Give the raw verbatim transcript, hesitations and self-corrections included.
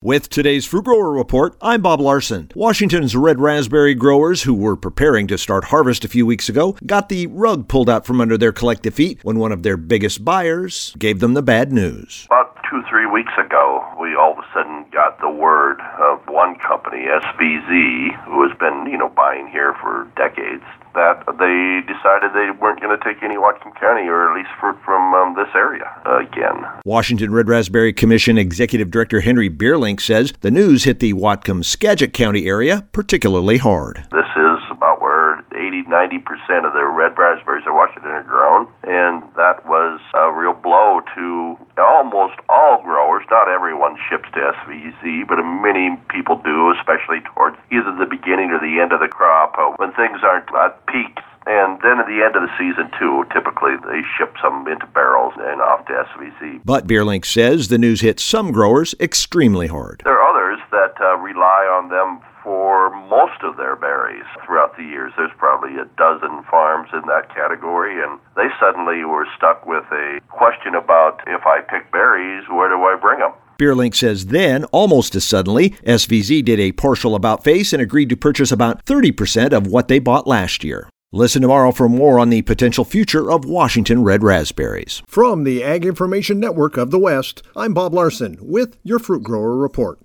With today's Fruit Grower Report, I'm Bob Larson. Washington's red raspberry growers, who were preparing to start harvest a few weeks ago, got the rug pulled out from under their collective feet when one of their biggest buyers gave them the bad news. About two, three weeks ago, we all of a sudden got the word of one company, S V Z, who has been, you know, buying here for decades, that they decided they weren't going to take any Whatcom County, or at least fruit from um, this area uh, again. Washington Red Raspberry Commission Executive Director Henry Bierlink says the news hit the Whatcom-Skagit County area particularly hard. This is about where eighty, ninety percent of the red raspberries in Washington are grown, and that was a real blow to almost all growers. Not everyone ships to S V Z, but many people do, especially towards either the beginning or the end of the crop, uh, when things aren't at peaks. And then at the end of the season, too, typically they ship some into barrels and off to S V Z. But Bierlink says the news hit some growers extremely hard. There are others that uh, rely on them for most of their berries throughout the years. There's probably a dozen farms in that category, and they suddenly were stuck with a question about, if I pick berries, where do I bring them? Bierlink says then, almost as suddenly, S V Z did a partial about-face and agreed to purchase about thirty percent of what they bought last year. Listen tomorrow for more on the potential future of Washington red raspberries. From the Ag Information Network of the West, I'm Bob Larson with your Fruit Grower Report.